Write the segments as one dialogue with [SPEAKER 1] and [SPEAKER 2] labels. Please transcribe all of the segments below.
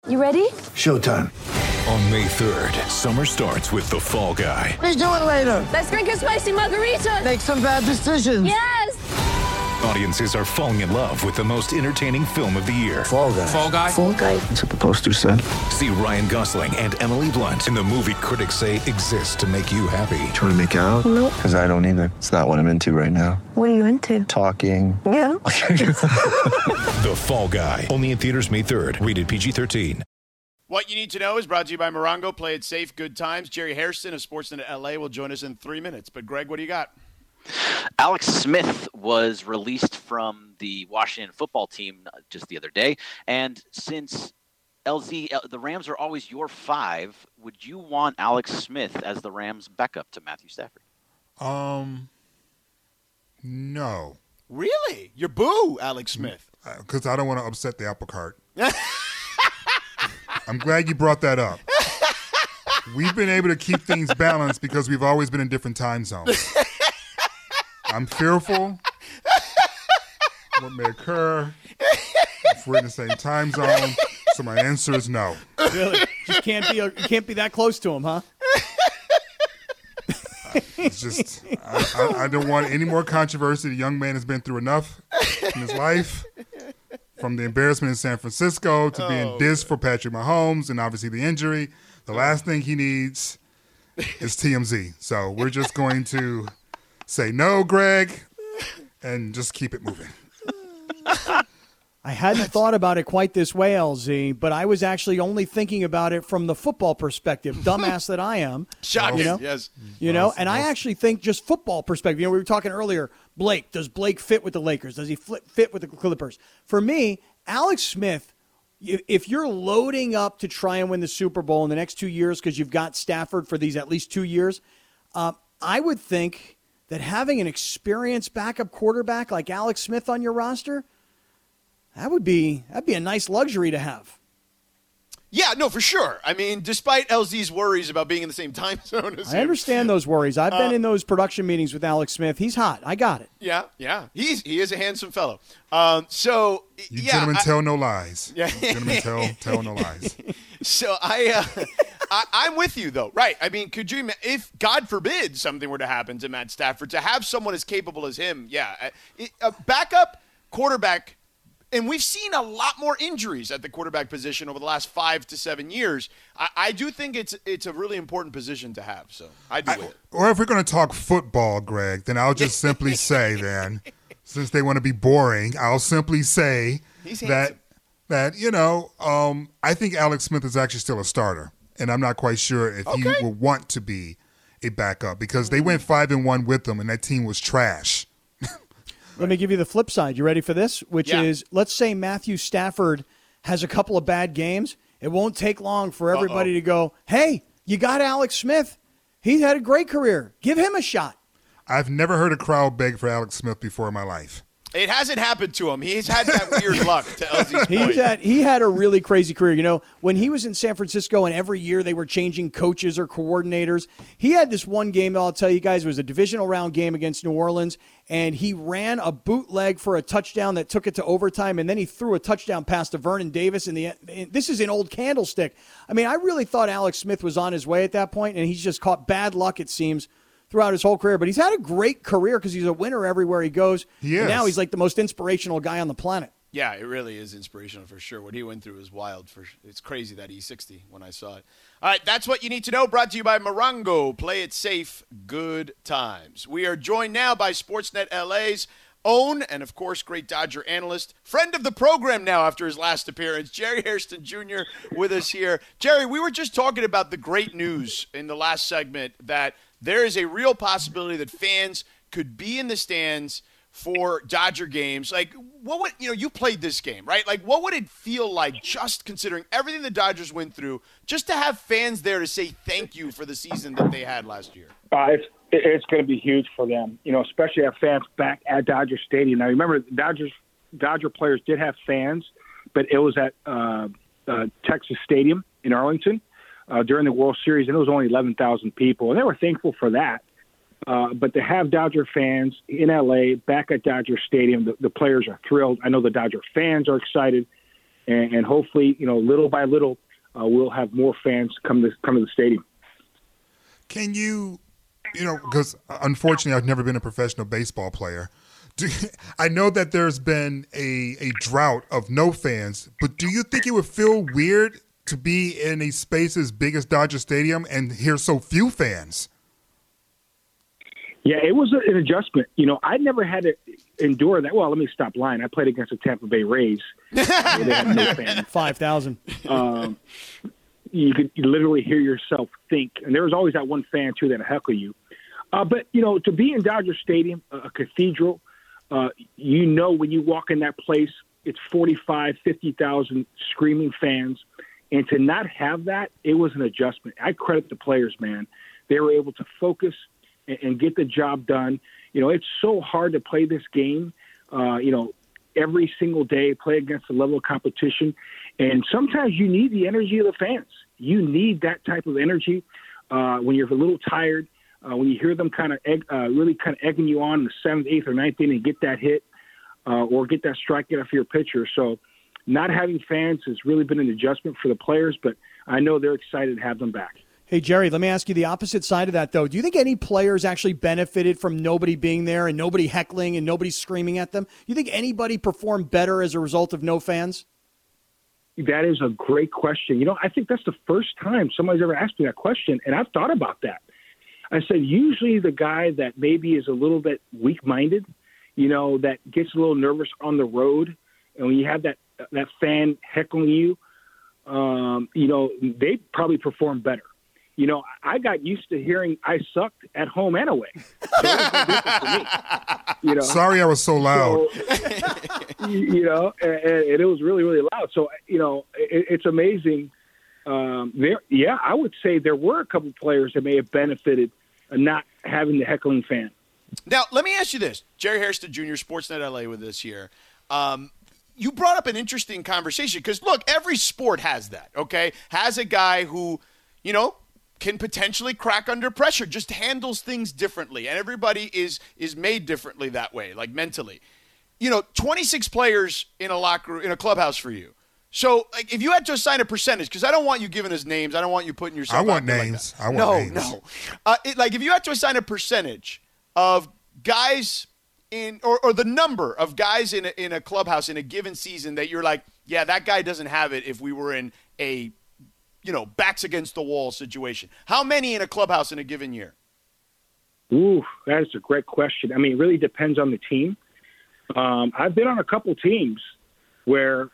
[SPEAKER 1] You ready?
[SPEAKER 2] Showtime.
[SPEAKER 3] On May 3rd, summer starts with The Fall Guy.
[SPEAKER 4] Let's do it later.
[SPEAKER 1] Let's drink a spicy margarita.
[SPEAKER 4] Make some bad decisions.
[SPEAKER 1] Yes!
[SPEAKER 3] Audiences are falling in love with the most entertaining film of the year.
[SPEAKER 2] Fall Guy.
[SPEAKER 5] Fall Guy?
[SPEAKER 1] Fall Guy.
[SPEAKER 2] That's what the poster said.
[SPEAKER 3] See Ryan Gosling and Emily Blunt in the movie critics say exists to make you happy.
[SPEAKER 2] Trying to make it out?
[SPEAKER 1] Nope.
[SPEAKER 2] Because I don't either. It's not what I'm into right now.
[SPEAKER 1] What are you into?
[SPEAKER 2] Talking.
[SPEAKER 1] Yeah.
[SPEAKER 3] The Fall Guy. Only in theaters May 3rd. Rated PG-13.
[SPEAKER 6] What you need to know is brought to you by Morongo. Play it safe, good times. Jerry Hairston of Sportsnet LA will join us in 3 minutes. But, Greg, what do you got?
[SPEAKER 7] Alex Smith was released from the Washington football team just the other day. And since the Rams are always your 5, would you want Alex Smith as the Rams' backup to Matthew Stafford?
[SPEAKER 8] No.
[SPEAKER 6] Really? You're boo, Alex Smith.
[SPEAKER 8] Because I don't want to upset the apple cart. I'm glad you brought that up. We've been able to keep things balanced because we've always been in different time zones. I'm fearful what may occur if we're in the same time zone. So my answer is no.
[SPEAKER 5] Really? Just you can't be that close to him, huh?
[SPEAKER 8] It's just I don't want any more controversy. The young man has been through enough in his life. From the embarrassment in San Francisco to being dissed for Patrick Mahomes and obviously the injury. The last thing he needs is TMZ. So we're just going to say no, Greg, and just keep it moving.
[SPEAKER 5] I hadn't thought about it quite this way, LZ, but I was actually only thinking about it from the football perspective, dumbass that I am.
[SPEAKER 6] Shocking,
[SPEAKER 5] you know?
[SPEAKER 6] Yes.
[SPEAKER 5] You know, and I actually think just football perspective. You know, we were talking earlier, Blake. Does Blake fit with the Lakers? Does he fit with the Clippers? For me, Alex Smith, if you're loading up to try and win the Super Bowl in the next 2 years because you've got Stafford for these at least 2 years, I would think that having an experienced backup quarterback like Alex Smith on your roster, that'd be a nice luxury to have.
[SPEAKER 6] Yeah, no, for sure. I mean, despite LZ's worries about being in the same time zone as him.
[SPEAKER 5] I understand those worries. I've been in those production meetings with Alex Smith. He's hot. I got it.
[SPEAKER 6] Yeah. He is a handsome fellow.
[SPEAKER 8] Gentlemen tell no lies.
[SPEAKER 6] Yeah.
[SPEAKER 8] Gentlemen tell no lies.
[SPEAKER 6] So I'm with you, though. Right. I mean, could you, if God forbid something were to happen to Matt Stafford, to have someone as capable as him, a backup quarterback. And we've seen a lot more injuries at the quarterback position over the last 5 to 7 years. I do think it's a really important position to have. So I do with it.
[SPEAKER 8] Or if we're going to talk football, Greg, then I'll just simply say then, since they want to be boring, I'll simply say that I think Alex Smith is actually still a starter. And I'm not quite sure if he will want to be a backup because they went 5-1 with him and that team was trash.
[SPEAKER 5] Let me give you the flip side. You ready for this? Which is, let's say Matthew Stafford has a couple of bad games. It won't take long for everybody to go, hey, you got Alex Smith. He's had a great career. Give him a shot.
[SPEAKER 8] I've never heard a crowd beg for Alex Smith before in my life.
[SPEAKER 6] It hasn't happened to him. He's had that weird luck, to LZ's point.
[SPEAKER 5] He had a really crazy career. You know, when he was in San Francisco and every year they were changing coaches or coordinators, he had this one game, I'll tell you guys, it was a divisional round game against New Orleans, and he ran a bootleg for a touchdown that took it to overtime, and then he threw a touchdown pass to Vernon Davis. This is an old Candlestick. I mean, I really thought Alex Smith was on his way at that point, and he's just caught bad luck, it seems, throughout his whole career. But he's had a great career because he's a winner everywhere he goes.
[SPEAKER 8] He is.
[SPEAKER 5] And now he's like the most inspirational guy on the planet.
[SPEAKER 6] Yeah, it really is inspirational for sure. What he went through is wild. It's crazy that he's 60 when I saw it. All right, that's what you need to know. Brought to you by Morongo. Play it safe. Good times. We are joined now by Sportsnet LA's own and, of course, great Dodger analyst, friend of the program now after his last appearance, Jerry Hairston Jr. with us here. Jerry, we were just talking about the great news in the last segment that there is a real possibility that fans could be in the stands for Dodger games. Like, what would, you played this game, right? Like, what would it feel like, just considering everything the Dodgers went through, just to have fans there to say thank you for the season that they had last year?
[SPEAKER 9] It's going to be huge for them, especially have fans back at Dodger Stadium. Now, remember, Dodger players did have fans, but it was at Texas Stadium in Arlington during the World Series, and it was only 11,000 people, and they were thankful for that. But to have Dodger fans in L.A. back at Dodger Stadium, the players are thrilled. I know the Dodger fans are excited. and hopefully, little by little, we'll have more fans come to the stadium.
[SPEAKER 8] Can you, because unfortunately I've never been a professional baseball player. I know that there's been a drought of no fans, but do you think it would feel weird to be in a space as big as Dodger Stadium and hear so few fans?
[SPEAKER 9] Yeah, it was an adjustment. I never had to endure that. Well, let me stop lying. I played against the Tampa Bay Rays. They had no fans.
[SPEAKER 5] 5,000.
[SPEAKER 9] You could literally hear yourself think. And there was always that one fan, too, that'd heckle you. But, to be in Dodger Stadium, a cathedral, when you walk in that place, it's 45, 50,000 screaming fans. And to not have that, it was an adjustment. I credit the players, man. They were able to focus and get the job done. It's so hard to play this game, every single day, play against the level of competition. And sometimes you need the energy of the fans. You need that type of energy when you're a little tired, when you hear them really egging you on in the 7th, 8th, or 9th inning and get that hit or get that strikeout off your pitcher. So not having fans has really been an adjustment for the players, but I know they're excited to have them back.
[SPEAKER 5] Hey, Jerry, let me ask you the opposite side of that, though. Do you think any players actually benefited from nobody being there and nobody heckling and nobody screaming at them? Do you think anybody performed better as a result of no fans?
[SPEAKER 9] That is a great question. I think that's the first time somebody's ever asked me that question, and I've thought about that. I said, usually the guy that maybe is a little bit weak-minded, that gets a little nervous on the road, and when you have that fan heckling you, they probably perform better. I got used to hearing I sucked at home and away. So it was no different for me.
[SPEAKER 8] Sorry I was so loud.
[SPEAKER 9] And it was really, really loud. So, it's amazing. I would say there were a couple players that may have benefited not having the heckling fan.
[SPEAKER 6] Now, let me ask you this. Jerry Hairston Jr., Sportsnet LA with us here. You brought up an interesting conversation because, look, every sport has that, okay? Has a guy who, can potentially crack under pressure, just handles things differently. And everybody is made differently that way, like mentally. 26 players in a locker room, in a clubhouse for you. So, like, if you had to assign a percentage, because I don't want you giving us names. I don't want you putting yourself
[SPEAKER 8] I want
[SPEAKER 6] out
[SPEAKER 8] names.
[SPEAKER 6] Like
[SPEAKER 8] I want names.
[SPEAKER 6] No. If you had to assign a percentage of guys or the number of guys in a clubhouse in a given season that you're like, yeah, that guy doesn't have it if we were in a backs against the wall situation. How many in a clubhouse in a given year?
[SPEAKER 9] Ooh, that is a great question. I mean, it really depends on the team. I've been on a couple teams where,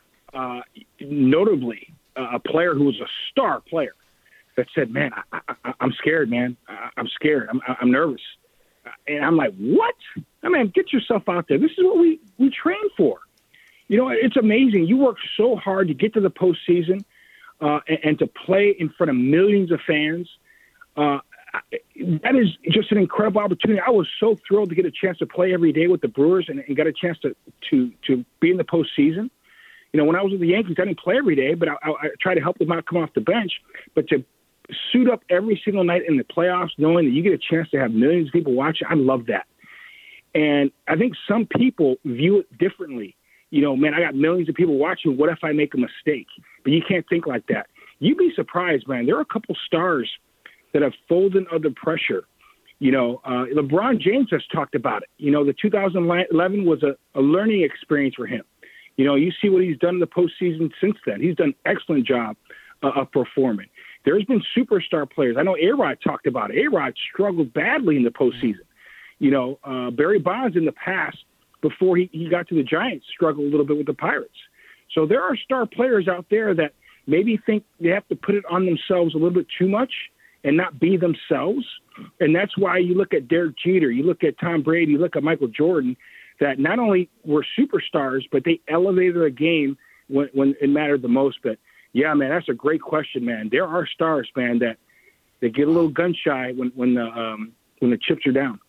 [SPEAKER 9] notably, a player who was a star player that said, man, I'm scared, man. I'm scared. I'm nervous. And I'm like, what? I mean, get yourself out there. This is what we train for. It's amazing. You work so hard to get to the postseason and to play in front of millions of fans. That is just an incredible opportunity. I was so thrilled to get a chance to play every day with the Brewers and got a chance to be in the postseason. When I was with the Yankees, I didn't play every day, but I tried to help them out, come off the bench. But to suit up every single night in the playoffs, knowing that you get a chance to have millions of people watching, I love that. And I think some people view it differently. Man, I got millions of people watching. What if I make a mistake? But you can't think like that. You'd be surprised, man. There are a couple stars that have folded under pressure. LeBron James has talked about it. The 2011 was a learning experience for him. You see what he's done in the postseason since then. He's done an excellent job of performing. There's been superstar players. I know A-Rod talked about it. A-Rod struggled badly in the postseason. Barry Bonds in the past, before he got to the Giants, struggled a little bit with the Pirates. So there are star players out there that maybe think they have to put it on themselves a little bit too much and not be themselves. And that's why you look at Derek Jeter, you look at Tom Brady, you look at Michael Jordan, that not only were superstars, but they elevated the game when it mattered the most. But, yeah, man, that's a great question, man. There are stars, man, that they get a little gun shy when the chips are down.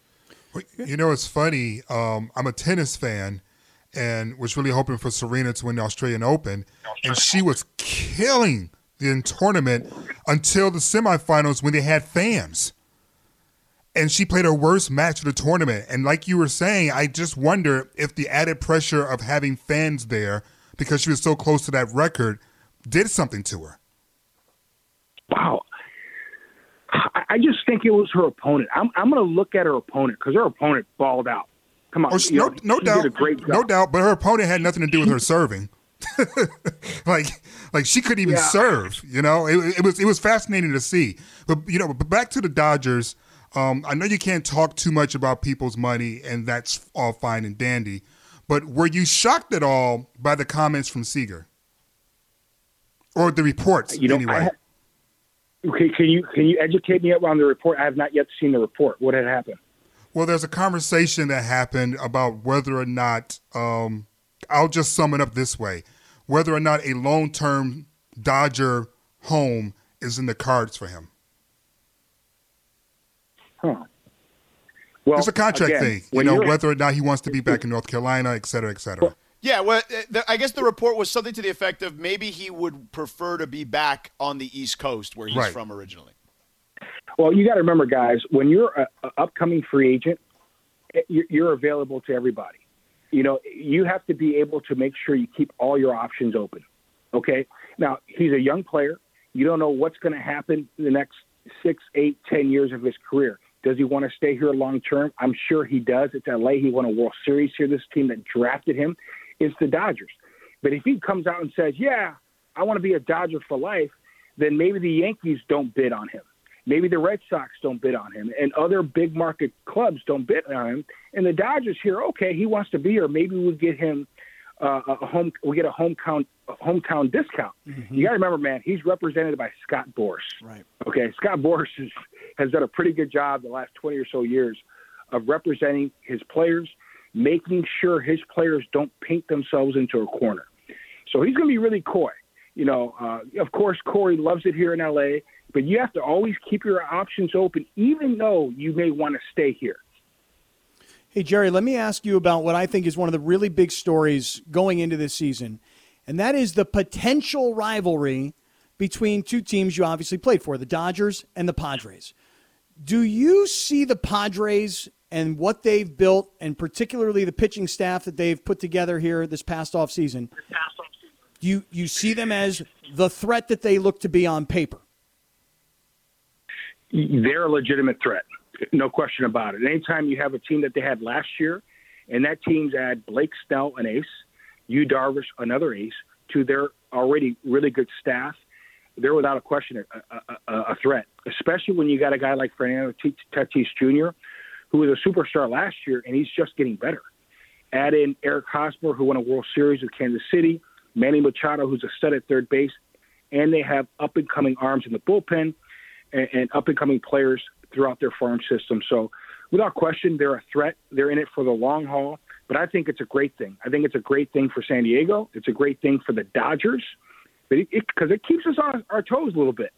[SPEAKER 8] It's funny. I'm a tennis fan and was really hoping for Serena to win the Australian Open, and she was killing the tournament until the semifinals when they had fans. And she played her worst match of the tournament. And like you were saying, I just wonder if the added pressure of having fans there because she was so close to that record, did something to her.
[SPEAKER 9] Wow. I just think it was her opponent. I'm going to look at her opponent because her opponent balled out. Come on.
[SPEAKER 8] No doubt.
[SPEAKER 9] Did a great job.
[SPEAKER 8] No doubt, but her opponent had nothing to do with her serving. like she couldn't even serve, it was fascinating to see. But back to the Dodgers. I know you can't talk too much about people's money, and that's all fine and dandy. But were you shocked at all by the comments from Seager or the reports anyway?
[SPEAKER 9] Okay, can you educate me on the report? I have not yet seen the report. What had happened?
[SPEAKER 8] Well, there's a conversation that happened about whether or not I'll just sum it up this way: whether or not a long-term Dodger home is in the cards for him.
[SPEAKER 9] Huh. Well,
[SPEAKER 8] it's a contract thing, whether or not he wants to be back in North Carolina, et cetera, et cetera.
[SPEAKER 6] Yeah, well, I guess the report was something to the effect of maybe he would prefer to be back on the East Coast where he's from originally.
[SPEAKER 9] Well, you got to remember, guys, when you're an upcoming free agent, you're available to everybody. You have to be able to make sure you keep all your options open. Okay? Now, he's a young player. You don't know what's going to happen in the next 6, 8, 10 years of his career. Does he want to stay here long term? I'm sure he does. It's LA. He won a World Series here. This team that drafted him is the Dodgers. But if he comes out and says, yeah, I want to be a Dodger for life, then maybe the Yankees don't bid on him. Maybe the Red Sox don't bid on him, and other big market clubs don't bid on him. And the Dodgers hear, okay, he wants to be here. Maybe we'll get him we get a hometown discount. Mm-hmm. You got to remember, man, he's represented by Scott Boras.
[SPEAKER 5] Right.
[SPEAKER 9] Okay, Scott Boras has done a pretty good job the last 20 or so years of representing his players, making sure his players don't paint themselves into a corner. So he's going to be really coy. Of course, Corey loves it here in L.A., but you have to always keep your options open, even though you may want to stay here.
[SPEAKER 5] Hey, Jerry, let me ask you about what I think is one of the really big stories going into this season, and that is the potential rivalry between two teams you obviously played for, the Dodgers and the Padres. Do you see the Padres and what they've built, and particularly the pitching staff that they've put together here this past offseason, you see them as the threat that they look to be on paper?
[SPEAKER 9] They're a legitimate threat. No question about it. Anytime you have a team that they had last year, and that team's add Blake Snell, an ace, Yu Darvish, another ace, to their already really good staff, they're without a question a threat, especially when you got a guy like Fernando Tatis Jr., who was a superstar last year, and he's just getting better. Add in Eric Hosmer, who won a World Series with Kansas City, Manny Machado, who's a stud at third base, and they have up-and-coming arms in the bullpen and up-and-coming players throughout their farm system. So without question, they're a threat. They're in it for the long haul, but I think it's a great thing. I think it's a great thing for San Diego. It's a great thing for the Dodgers because it keeps us on our toes a little bit.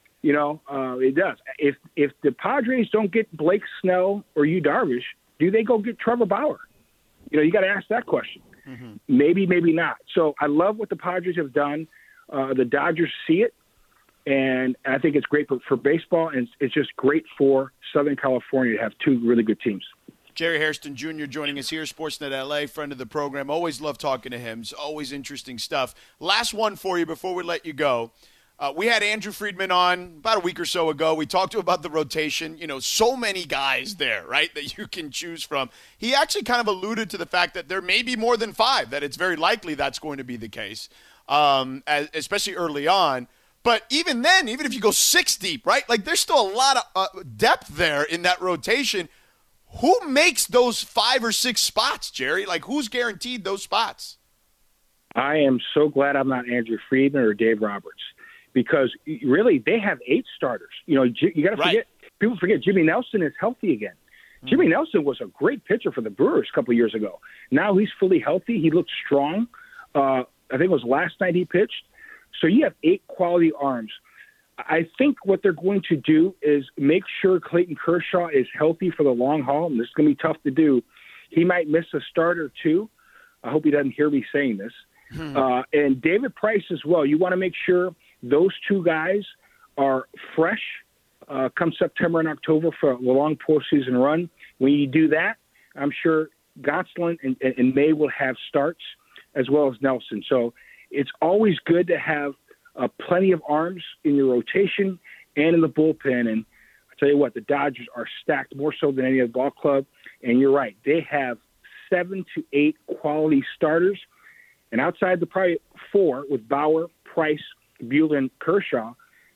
[SPEAKER 9] It does. If the Padres don't get Blake Snell or Yu Darvish, do they go get Trevor Bauer? You got to ask that question. Mm-hmm. Maybe, maybe not. So I love what the Padres have done. The Dodgers see it. And I think it's great for baseball, and it's just great for Southern California to have two really good teams.
[SPEAKER 6] Jerry Hairston Jr. joining us here, Sportsnet LA, friend of the program. Always love talking to him. It's always interesting stuff. Last one for you before we let you go. We had Andrew Friedman on about a week or so ago. We talked to him about the rotation. So many guys there, right, that you can choose from. He actually kind of alluded to the fact that there may be more than 5, that it's very likely that's going to be the case, especially early on. But even then, even if you go 6 deep, right, like there's still a lot of depth there in that rotation. Who makes those 5 or 6 spots, Jerry? Like, who's guaranteed those spots?
[SPEAKER 9] I am so glad I'm not Andrew Friedman or Dave Roberts, because really they have 8 starters. You got to forget. People forget Jimmy Nelson is healthy again. Mm-hmm. Jimmy Nelson was a great pitcher for the Brewers a couple of years ago. Now he's fully healthy. He looked strong. I think it was last night he pitched. So you have 8 quality arms. I think what they're going to do is make sure Clayton Kershaw is healthy for the long haul, and this is going to be tough to do. He might miss a start or 2. I hope he doesn't hear me saying this. And David Price as well. You want to make sure those 2 guys are fresh come September and October for a long postseason run. When you do that, I'm sure Gonsolin and May will have starts. as well as Nelson. So it's always good to have plenty of arms in your rotation and in the bullpen. And I tell you what, the Dodgers are stacked more so than any other ball club. And you're right, they have 7 to 8 quality starters. And outside the probably 4 with Bauer, Price, Buehler, and Kershaw,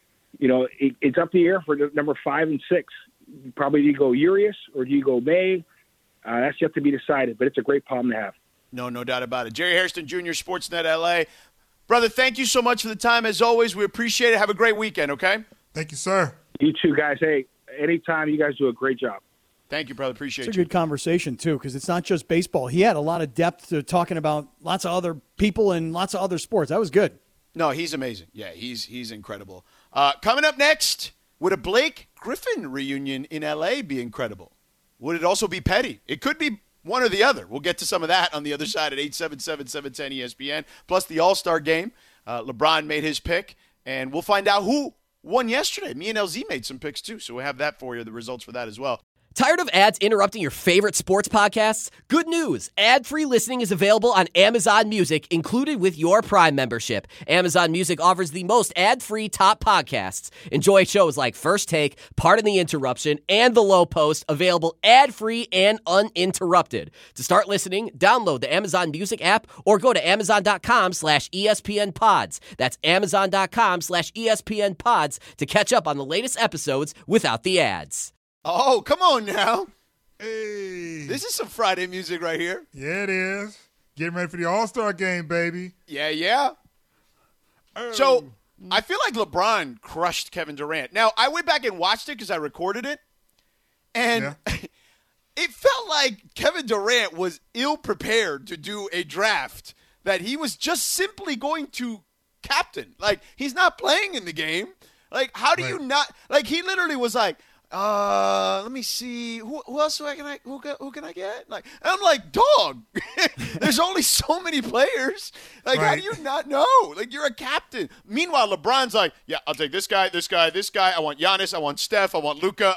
[SPEAKER 9] it's up in the air for number 5 and 6. Probably do you go Urias or do you go May? That's yet to be decided, but it's a great problem to have.
[SPEAKER 6] No doubt about it. Jerry Hairston Jr., Sportsnet LA. Brother, thank you so much for the time. As always, we appreciate it. Have a great weekend, okay?
[SPEAKER 8] Thank you, sir.
[SPEAKER 9] You too, guys. Hey, anytime, you guys do a great job.
[SPEAKER 6] Thank you, brother. Appreciate
[SPEAKER 5] It's a good conversation, too, because it's not just baseball. He had a lot of depth to talking about lots of other people and lots of other sports. That was good.
[SPEAKER 6] No, he's amazing. Yeah, he's incredible. Coming up next, would a Blake Griffin reunion in L.A. be incredible? Would it also be petty? It could be one or the other. We'll get to some of that on the other side at 877-710-ESPN. Plus the All-Star game. LeBron made his pick, and we'll find out who won yesterday. Me and LZ made some picks, too, so we'll have that for you, the results for that as well.
[SPEAKER 10] Tired of ads interrupting your favorite sports podcasts? Good news. Ad-free listening is available on Amazon Music, included with your Prime membership. Amazon Music offers the most ad-free top podcasts. Enjoy shows like First Take, Pardon the Interruption, and The Low Post, available ad-free and uninterrupted. To start listening, download the Amazon Music app or go to amazon.com/ESPN Pods. That's amazon.com/ESPN Pods to catch up on the latest episodes without the ads.
[SPEAKER 6] Oh, come on now.
[SPEAKER 8] Hey.
[SPEAKER 6] This is some Friday music right here.
[SPEAKER 8] Yeah, it is. Getting ready for the All-Star game, baby.
[SPEAKER 6] Yeah. Oh. So, I feel like LeBron crushed Kevin Durant. Now, I went back and watched it because I recorded it, and it felt like Kevin Durant was ill-prepared to do a draft that he was just simply going to captain. Like, he's not playing in the game. Like, how do you not – like, he literally was like – let me see. Who else can I get? Like, and I'm like, dog. There's only so many players. Like, how do you not know? Like, you're a captain. Meanwhile, LeBron's like, yeah, I'll take this guy. I want Giannis. I want Steph. I want Luka.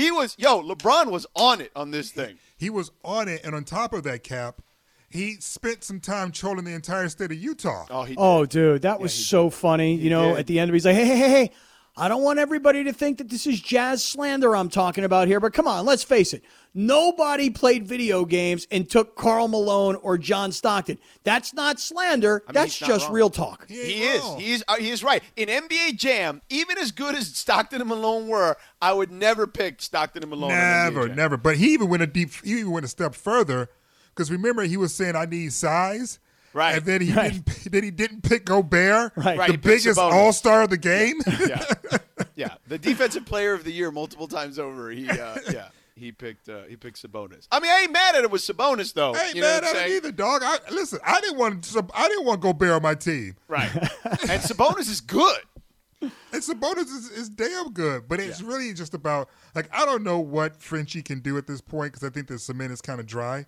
[SPEAKER 6] LeBron was on it on this thing.
[SPEAKER 8] He was on it, and on top of that, Cap, he spent some time trolling the entire state of Utah.
[SPEAKER 5] Oh, dude, that was so funny. At the end of it, he's like, hey. I don't want everybody to think that this is jazz slander I'm talking about here, but come on, let's face it. Nobody played video games and took Karl Malone or John Stockton. That's not slander. That's just wrong. Real talk.
[SPEAKER 6] He is right. In NBA Jam, even as good as Stockton and Malone were, I would never pick Stockton and Malone.
[SPEAKER 8] Never. But he even went a step further, because remember he was saying I need size.
[SPEAKER 6] Right.
[SPEAKER 8] And then he didn't pick Gobert,
[SPEAKER 6] right.
[SPEAKER 8] The biggest all-star of the game.
[SPEAKER 6] Yeah. The defensive player of the year multiple times over. He picked Sabonis. I mean, I ain't mad at it with Sabonis though.
[SPEAKER 8] I ain't mad at it either, dog. I didn't want Gobert on my team.
[SPEAKER 6] Right. And Sabonis is good.
[SPEAKER 8] And Sabonis is damn good, but it's really just about I don't know what Frenchie can do at this point, because I think the cement is kind of dry.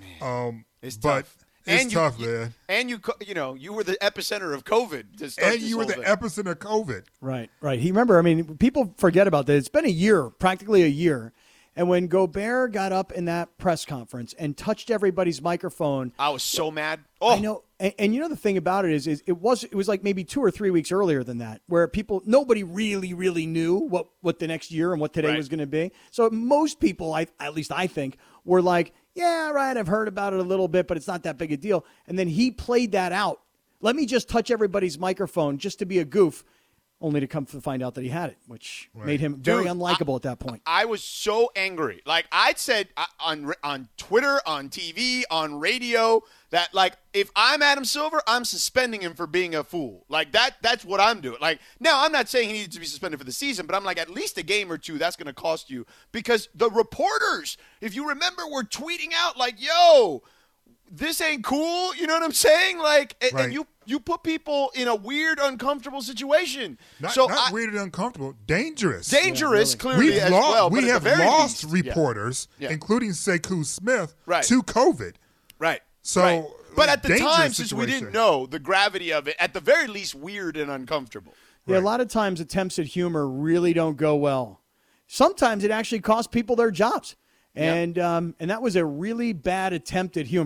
[SPEAKER 6] It's tough.
[SPEAKER 8] It's tough, man.
[SPEAKER 6] And you were the epicenter of COVID to start.
[SPEAKER 8] And you were the epicenter of COVID.
[SPEAKER 5] Right. People forget about that. It's been practically a year. And when Gobert got up in that press conference and touched everybody's microphone,
[SPEAKER 6] I was so mad. Oh,
[SPEAKER 5] I know. And the thing about it is it was like maybe 2 or 3 weeks earlier than that, where nobody really knew what the next year and what today was going to be. So most people, at least I think, were like, yeah, right, I've heard about it a little bit, but it's not that big a deal. And then he played that out. Let me just touch everybody's microphone just to be a goof, only to come to find out that he had it, which made him very unlikable at that point.
[SPEAKER 6] I was so angry. Like, I'd said on Twitter, on TV, on radio, that, if I'm Adam Silver, I'm suspending him for being a fool. That's what I'm doing. Now, I'm not saying he needs to be suspended for the season, but I'm at least a game or two, that's going to cost you. Because the reporters, if you remember, were tweeting out, yo, this ain't cool. You know what I'm saying? And you put people in a weird, uncomfortable situation.
[SPEAKER 8] Not weird and uncomfortable. Dangerous.
[SPEAKER 6] Clearly, as well.
[SPEAKER 8] We have lost reporters, including Sekou Smith, to COVID.
[SPEAKER 6] Right.
[SPEAKER 8] So,
[SPEAKER 6] but at the time, since
[SPEAKER 8] situation.
[SPEAKER 6] we didn't know the gravity of it, at the very least, weird and uncomfortable.
[SPEAKER 5] Yeah, a lot of times attempts at humor really don't go well. Sometimes it actually costs people their jobs. And that was a really bad attempt at humor.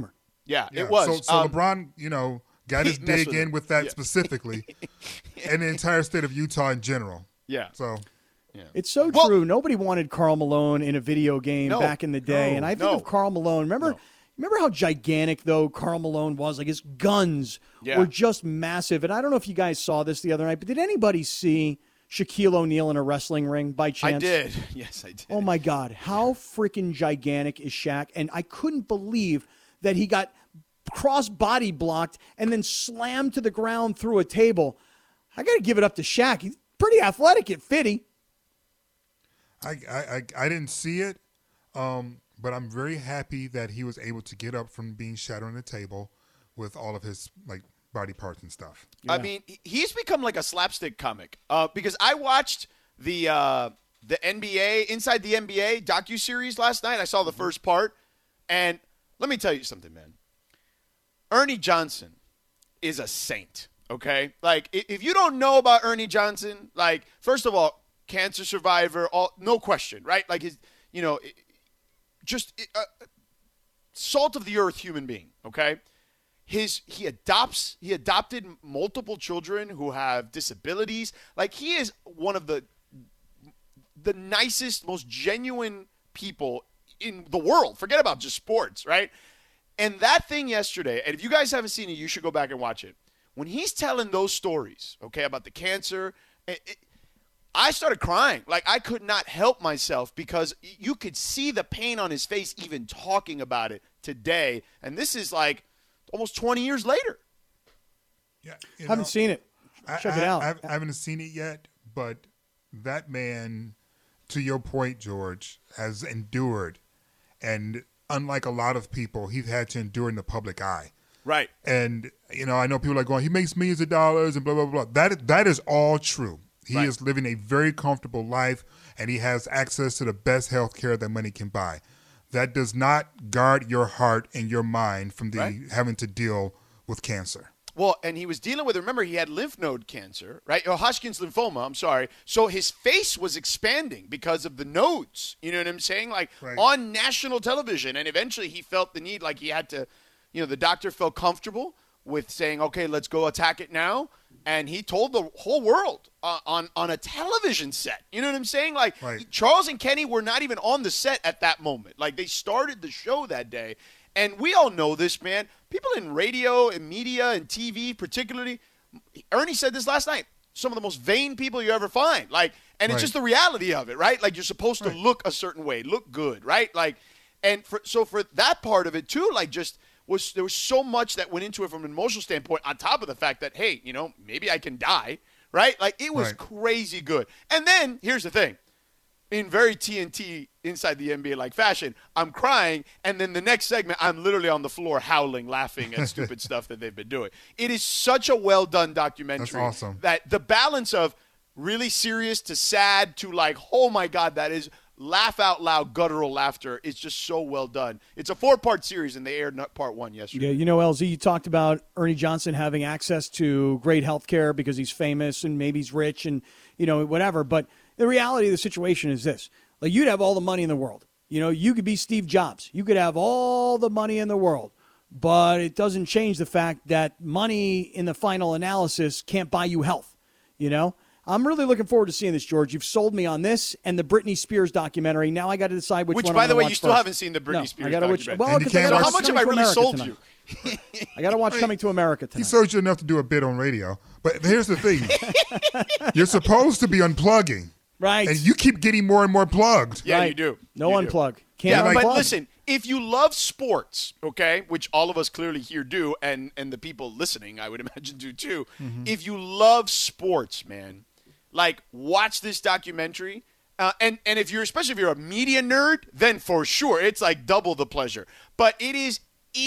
[SPEAKER 6] Yeah, it was.
[SPEAKER 8] So LeBron, got his
[SPEAKER 6] he messed
[SPEAKER 8] dig
[SPEAKER 6] with
[SPEAKER 8] in
[SPEAKER 6] it.
[SPEAKER 8] with that
[SPEAKER 6] Yeah.
[SPEAKER 8] specifically, and the entire state of Utah in general.
[SPEAKER 6] Yeah.
[SPEAKER 8] So
[SPEAKER 5] It's so true. Nobody wanted Karl Malone in a video game back in the day. And I think of Karl Malone. Remember how gigantic, though, Karl Malone was? Like, his guns were just massive. And I don't know if you guys saw this the other night, but did anybody see Shaquille O'Neal in a wrestling ring by chance?
[SPEAKER 6] I did. Yes, I did.
[SPEAKER 5] Oh, my God. How freaking gigantic is Shaq? And I couldn't believe that he got cross-body blocked and then slammed to the ground through a table. I got to give it up to Shaq. He's pretty athletic at 50.
[SPEAKER 8] I didn't see it, but I'm very happy that he was able to get up from being shattered on the table with all of his body parts and stuff.
[SPEAKER 6] Yeah. I mean, he's become like a slapstick comic because I watched the NBA Inside the NBA docuseries last night. I saw the first part, and let me tell you something, man. Ernie Johnson is a saint. Okay, like if you don't know about Ernie Johnson, like first of all, cancer survivor, no question, right? Like his, salt of the earth human being. Okay, he adopted multiple children who have disabilities. Like he is one of the nicest, most genuine people in the world. Forget about just sports, right? And that thing yesterday, and if you guys haven't seen it, you should go back and watch it. When he's telling those stories, okay, about the cancer, I started crying. Like, I could not help myself because you could see the pain on his face even talking about it today. And this is like almost 20 years later.
[SPEAKER 8] Yeah,
[SPEAKER 5] Haven't seen it. Check it out.
[SPEAKER 8] I haven't seen it yet, but that man, to your point, George, has endured. And unlike a lot of people, he's had to endure in the public eye.
[SPEAKER 6] Right.
[SPEAKER 8] And, I know people are going, he makes millions of dollars and blah, blah, blah. That is all true. He is living a very comfortable life, and he has access to the best health care that money can buy. That does not guard your heart and your mind from having to deal with cancer.
[SPEAKER 6] Well, and he was dealing with, remember, he had lymph node cancer, right? Or Hodgkin's lymphoma, I'm sorry. So his face was expanding because of the nodes. You know what I'm saying? Like on national television. And eventually he felt the need, like he had to, the doctor felt comfortable with saying, okay, let's go attack it now. And he told the whole world on a television set. You know what I'm saying? Like Charles and Kenny were not even on the set at that moment. Like they started the show that day. And we all know this, man. People in radio and media and TV particularly, Ernie said this last night, some of the most vain people you ever find. Like, and it's just the reality of it, right? Like you're supposed to look a certain way, look good, right? Like, and for that part of it too, like there was so much that went into it from an emotional standpoint on top of the fact that, hey, maybe I can die, right? Like it was crazy good. And then here's the thing. In very TNT Inside the NBA like fashion, I'm crying, and then the next segment, I'm literally on the floor howling, laughing at stupid stuff that they've been doing. It is such a well-done documentary.
[SPEAKER 8] That's awesome.
[SPEAKER 6] That the balance of really serious to sad to like, oh my God, that is laugh out loud, guttural laughter. It's just so well done. It's a 4-part series, and they aired part 1 yesterday.
[SPEAKER 5] Yeah, LZ, you talked about Ernie Johnson having access to great health care because he's famous and maybe he's rich and, whatever. But the reality of the situation is this. Like, you'd have all the money in the world. You could be Steve Jobs. You could have all the money in the world. But it doesn't change the fact that money in the final analysis can't buy you health, I'm really looking forward to seeing this, George. You've sold me on this and the Britney Spears documentary. Now I got to decide which one I'm
[SPEAKER 6] by the way,
[SPEAKER 5] watch
[SPEAKER 6] you still
[SPEAKER 5] first.
[SPEAKER 6] haven't seen the Britney Spears documentary.
[SPEAKER 5] Well,
[SPEAKER 6] how much have I really sold you?
[SPEAKER 5] I got to watch Coming to America tonight.
[SPEAKER 8] He sold you enough to do a bit on radio. But here's the thing. You're supposed to be unplugging.
[SPEAKER 5] Right.
[SPEAKER 8] And you keep getting more and more plugged.
[SPEAKER 6] Yeah, you do.
[SPEAKER 5] No unplug.
[SPEAKER 6] Can't unplug. But listen, if you love sports, okay, which all of us clearly here do, and the people listening, I would imagine do too, if you love sports, man, like, watch this documentary. And especially if you're a media nerd, then for sure, it's like double the pleasure. But it is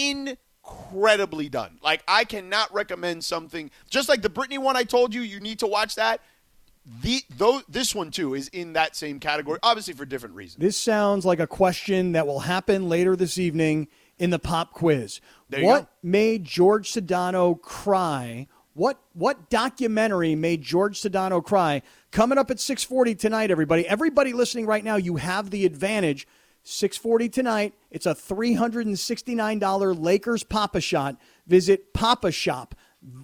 [SPEAKER 6] incredibly done. Like, I cannot recommend something. Just like the Britney one I told you, you need to watch that. This one, too, is in that same category, obviously for different reasons.
[SPEAKER 5] This sounds like a question that will happen later this evening in the pop quiz. What made George Sedano cry? What documentary made George Sedano cry? Coming up at 6:40 tonight, everybody. Everybody listening right now, you have the advantage 6:40 tonight. It's a $369 Lakers Pop-A-Shot. Visit Pop-A-Shop,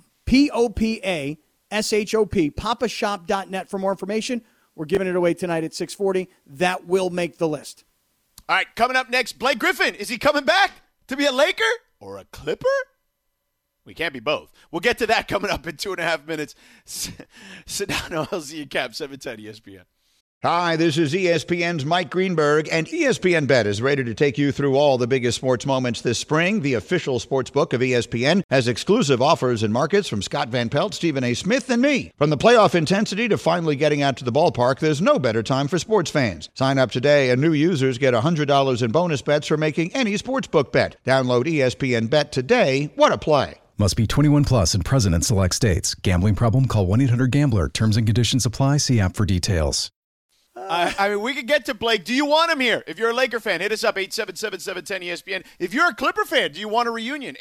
[SPEAKER 5] P-O-P-A-S-H-O-P, papashop.net for more information. We're giving it away tonight at 6:40. That will make the list.
[SPEAKER 6] All right, coming up next, Blake Griffin. Is he coming back to be a Laker or a Clipper? We can't be both. We'll get to that coming up in 2.5 minutes. Sedano, LZ, and Cap, 710 ESPN.
[SPEAKER 11] Hi, this is ESPN's Mike Greenberg, and ESPN Bet is ready to take you through all the biggest sports moments this spring. The official sports book of ESPN has exclusive offers and markets from Scott Van Pelt, Stephen A. Smith, and me. From the playoff intensity to finally getting out to the ballpark, there's no better time for sports fans. Sign up today, and new users get $100 in bonus bets for making any sportsbook bet. Download ESPN Bet today. What a play.
[SPEAKER 12] Must be 21 plus and present in select states. Gambling problem? Call 1-800-GAMBLER. Terms and conditions apply. See app for details.
[SPEAKER 6] I mean, we could get to Blake. Do you want him here? If you're a Laker fan, hit us up, 877-710-ESPN. If you're a Clipper fan, do you want a reunion?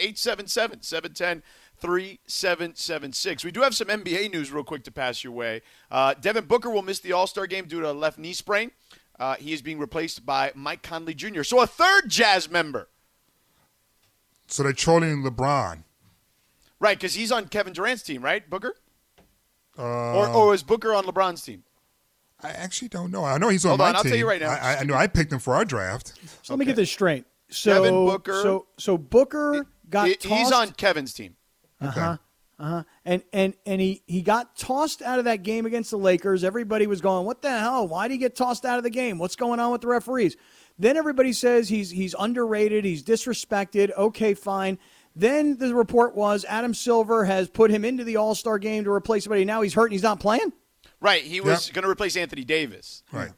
[SPEAKER 6] 877-710-3776. We do have some NBA news real quick to pass your way. Devin Booker will miss the All-Star game due to a left knee sprain. He is being replaced by Mike Conley Jr., so a third Jazz member.
[SPEAKER 8] So they're trolling LeBron.
[SPEAKER 6] Right, because he's on Kevin Durant's team, right, Booker? Or is Booker on LeBron's team?
[SPEAKER 8] I actually don't know. I know he's on
[SPEAKER 6] my team.
[SPEAKER 8] I'll
[SPEAKER 6] tell you right now.
[SPEAKER 8] I know I picked him for our draft.
[SPEAKER 5] So let me get this straight. So
[SPEAKER 6] Devin Booker.
[SPEAKER 5] So Booker got tossed.
[SPEAKER 6] He's on Kevin's team.
[SPEAKER 5] And he got tossed out of that game against the Lakers. Everybody was going, what the hell? Why did he get tossed out of the game? What's going on with the referees? Then everybody says he's underrated, he's disrespected. Okay, fine. Then the report was Adam Silver has put him into the All-Star game to replace somebody. Now he's hurt and he's not playing?
[SPEAKER 6] Right. He was going to replace Anthony Davis.
[SPEAKER 8] Right.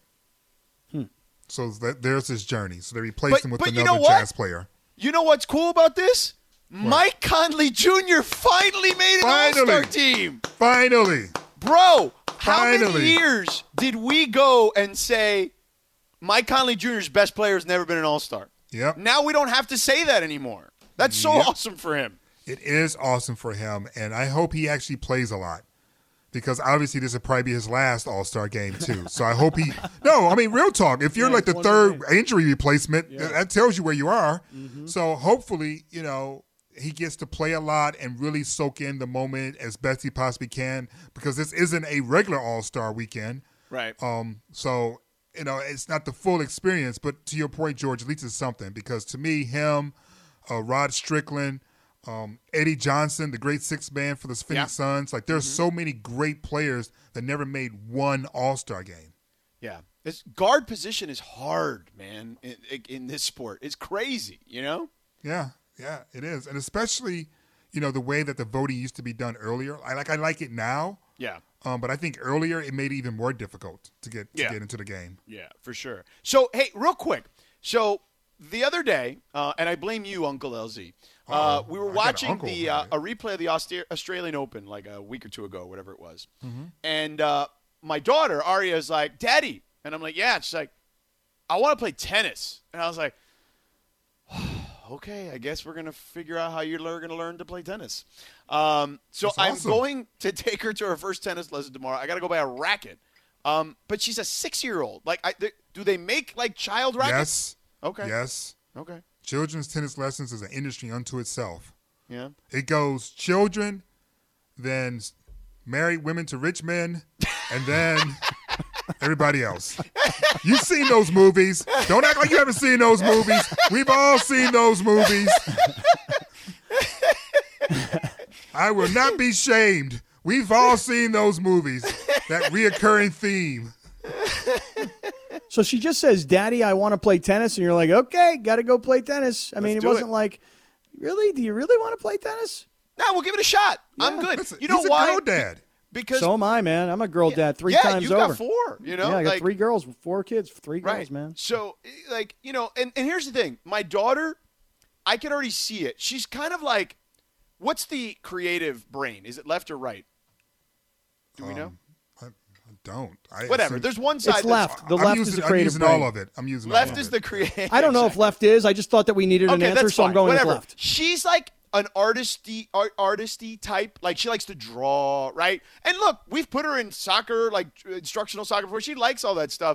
[SPEAKER 8] So there's his journey. So they replaced him with another
[SPEAKER 6] you know
[SPEAKER 8] Jazz player.
[SPEAKER 6] You know what's cool about this? What? Mike Conley Jr. finally made an All-Star team.
[SPEAKER 8] Finally.
[SPEAKER 6] Bro, how many years did we go and say Mike Conley Jr.'s best player has never been an All-Star?
[SPEAKER 8] Yep.
[SPEAKER 6] Now we don't have to say that anymore. That's so awesome for him.
[SPEAKER 8] It is awesome for him, and I hope he actually plays a lot because obviously this will probably be his last All-Star game too. So I hope he – no, I mean, real talk. If you're like the third injury replacement, that tells you where you are. Mm-hmm. So hopefully, he gets to play a lot and really soak in the moment as best he possibly can because this isn't a regular All-Star weekend.
[SPEAKER 6] Right.
[SPEAKER 8] So, it's not the full experience, but to your point, George, at least it's something because to me, him – Rod Strickland, Eddie Johnson, the great sixth man for the Phoenix Suns. Like, there's so many great players that never made one All-Star game.
[SPEAKER 6] Yeah. This guard position is hard, man, in this sport. It's crazy,
[SPEAKER 8] Yeah, it is. And especially, the way that the voting used to be done earlier. I like it now.
[SPEAKER 6] Yeah.
[SPEAKER 8] But I think earlier it made it even more difficult to get into the game.
[SPEAKER 6] Yeah, for sure. So, hey, real quick. So, the other day, and I blame you, Uncle LZ, we were watching a replay of the Australian Open like a week or two ago, whatever it was. Mm-hmm. And my daughter, Aria, is like, Daddy. And I'm like, yeah. She's like, I want to play tennis. And I was like, okay, I guess we're going to figure out how you're going to learn to play tennis. So I'm going to take her to her first tennis lesson tomorrow. I got to go buy a racket. But she's a 6-year-old. Like, do they make, like, child rackets?
[SPEAKER 8] Yes.
[SPEAKER 6] Okay.
[SPEAKER 8] Yes.
[SPEAKER 6] Okay.
[SPEAKER 8] Children's tennis lessons is an industry unto itself.
[SPEAKER 6] Yeah.
[SPEAKER 8] It goes children, then married women to rich men, and then everybody else. You've seen those movies. Don't act like you haven't seen those movies. We've all seen those movies. I will not be shamed. We've all seen those movies. That reoccurring theme.
[SPEAKER 5] So she just says, Daddy, I want to play tennis. And you're like, okay, got to go play tennis. I mean, it wasn't like, really? Do you really want to play tennis?
[SPEAKER 6] No, we'll give it a shot. Yeah. I'm good.
[SPEAKER 8] Listen,
[SPEAKER 6] you know
[SPEAKER 8] he's
[SPEAKER 6] why?
[SPEAKER 8] A girl dad.
[SPEAKER 5] Because so am I, man. I'm a girl dad 3 times over.
[SPEAKER 6] Yeah, you got 4,
[SPEAKER 5] Yeah, I got 3 girls, 4 kids, 3 girls, man.
[SPEAKER 6] So, like, and here's the thing. My daughter, I can already see it. She's kind of like, what's the creative brain? Is it left or right? Do we know?
[SPEAKER 8] Don't.
[SPEAKER 6] Whatever. There's one side.
[SPEAKER 5] It's left. The left is the creative.
[SPEAKER 8] I'm using
[SPEAKER 5] brain.
[SPEAKER 8] all of it. I'm using
[SPEAKER 6] left
[SPEAKER 8] all of
[SPEAKER 6] is
[SPEAKER 8] it.
[SPEAKER 6] the creative.
[SPEAKER 5] I don't know if left is. I just thought that we needed an answer, so I'm going with left.
[SPEAKER 6] She's like an artisty type. Like, she likes to draw, right? And look, we've put her in soccer, like instructional soccer before. She likes all that stuff.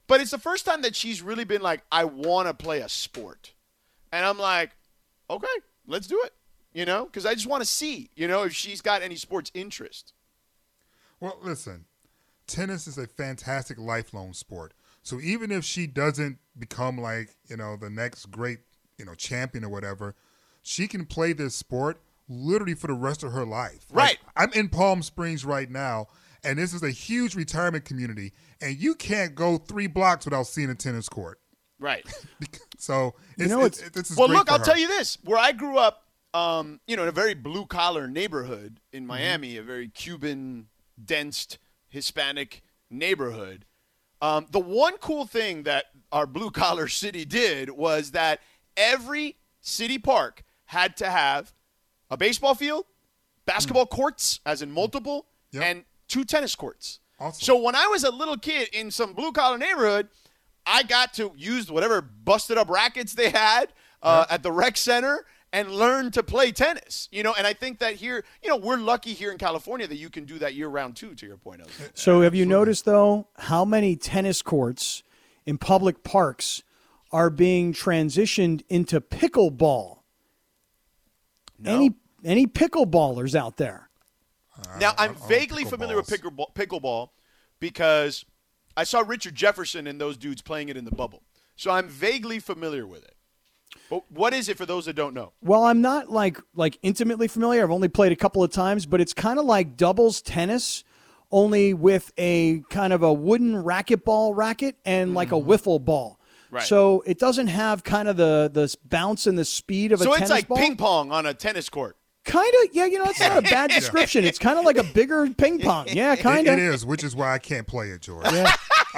[SPEAKER 6] But it's the first time that she's really been like, I want to play a sport. And I'm like, okay, let's do it, because I just want to see, if she's got any sports interest.
[SPEAKER 8] Well, listen, tennis is a fantastic lifelong sport. So even if she doesn't become like, the next great, champion or whatever, she can play this sport literally for the rest of her life.
[SPEAKER 6] Right.
[SPEAKER 8] Like, I'm in Palm Springs right now, and this is a huge retirement community, and you can't go 3 blocks without seeing a tennis court.
[SPEAKER 6] Right.
[SPEAKER 8] So this is
[SPEAKER 6] well,
[SPEAKER 8] great
[SPEAKER 6] look,
[SPEAKER 8] for
[SPEAKER 6] I'll
[SPEAKER 8] her.
[SPEAKER 6] tell you this. Where I grew up, in a very blue-collar neighborhood in Miami, a very Cuban-densed Hispanic neighborhood, the one cool thing that our blue-collar city did was that every city park had to have a baseball field, basketball courts, as in multiple, and 2 tennis courts.
[SPEAKER 8] Awesome.
[SPEAKER 6] So when I was a little kid in some blue-collar neighborhood, I got to use whatever busted-up rackets they had at the rec center and learn to play tennis. And I think that here, we're lucky here in California that you can do that year-round too, to your point.
[SPEAKER 5] So have you noticed, though, how many tennis courts in public parks are being transitioned into pickleball?
[SPEAKER 6] No.
[SPEAKER 5] Any pickleballers out there?
[SPEAKER 6] Now, I'm vaguely familiar with pickleball because I saw Richard Jefferson and those dudes playing it in the bubble. So I'm vaguely familiar with it. But what is it for those that don't know?
[SPEAKER 5] Well, I'm not like intimately familiar. I've only played a couple of times, but it's kind of like doubles tennis, only with a kind of a wooden racquetball racket and like a wiffle ball.
[SPEAKER 6] Right.
[SPEAKER 5] So it doesn't have kind of the bounce and the speed of a tennis ball.
[SPEAKER 6] So it's like ping pong on a tennis court.
[SPEAKER 5] Kind of, yeah, it's not a bad description. It's kind of like a bigger ping pong. Yeah, kind of.
[SPEAKER 8] It is, which is why I can't play it, George. Yeah.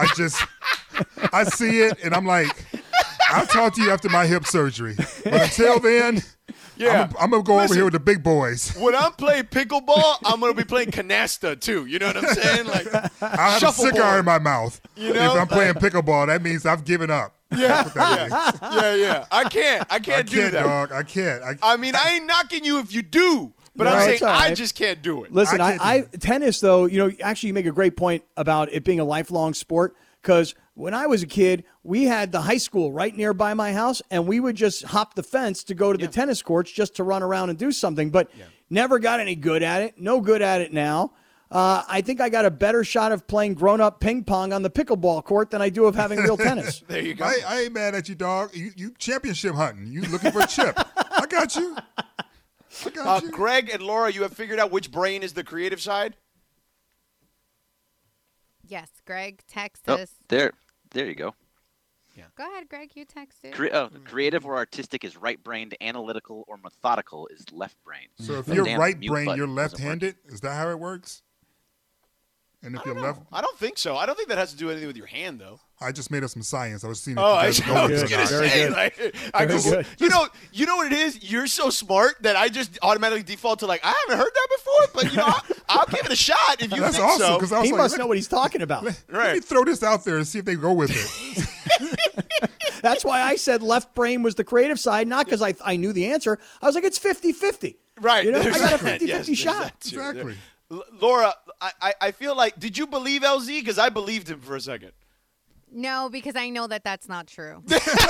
[SPEAKER 8] I see it, and I'm like, I'll talk to you after my hip surgery. But until then, I'm going to go over here with the big boys.
[SPEAKER 6] When I'm playing pickleball, I'm going to be playing canasta, too. You know what I'm saying? Like,
[SPEAKER 8] I'll have a cigar in my mouth.
[SPEAKER 6] You know?
[SPEAKER 8] If I'm playing pickleball, that means I've given up.
[SPEAKER 6] Yeah. I can't do that.
[SPEAKER 8] Dog. I can't.
[SPEAKER 6] I mean, I ain't knocking you if you do, but I'm saying I just can't do it.
[SPEAKER 5] Listen, tennis, though, actually you make a great point about it being a lifelong sport, because when I was a kid, we had the high school right nearby my house, and we would just hop the fence to go to the tennis courts just to run around and do something, but never got any good at it. No good at it now. I think I got a better shot of playing grown-up ping pong on the pickleball court than I do of having real tennis.
[SPEAKER 6] There you go.
[SPEAKER 8] I ain't mad at you, dog. You championship hunting. You looking for a chip. I got you.
[SPEAKER 6] Greg and Laura, you have figured out which brain is the creative side?
[SPEAKER 13] Yes, Greg, text us.
[SPEAKER 7] There you go.
[SPEAKER 13] Yeah. Go ahead, Greg. You texted.
[SPEAKER 7] Creative or artistic is right-brained. Analytical or methodical is left-brained.
[SPEAKER 8] So if you're right-brained, you're left-handed? Is that how it works? And if you're left,
[SPEAKER 6] I don't think so. I don't think that has to do anything with your hand, though.
[SPEAKER 8] I just made up some science. I was seeing.
[SPEAKER 6] I was going to say, you know what it is? You're so smart that I just automatically default to I haven't heard that before, but I'll give it a shot if you
[SPEAKER 8] That's
[SPEAKER 6] think
[SPEAKER 8] awesome,
[SPEAKER 6] so.
[SPEAKER 8] Because I was
[SPEAKER 5] He must know what he's talking about.
[SPEAKER 8] Let me throw this out there and see if they go with it.
[SPEAKER 5] That's why I said left brain was the creative side, not because I knew the answer. I was like, it's 50-50.
[SPEAKER 6] Right.
[SPEAKER 5] I got a 50-50 shot.
[SPEAKER 8] Exactly.
[SPEAKER 6] Laura, I feel like, did you believe LZ? Because I believed him for a second.
[SPEAKER 13] No, because I know that that's not true.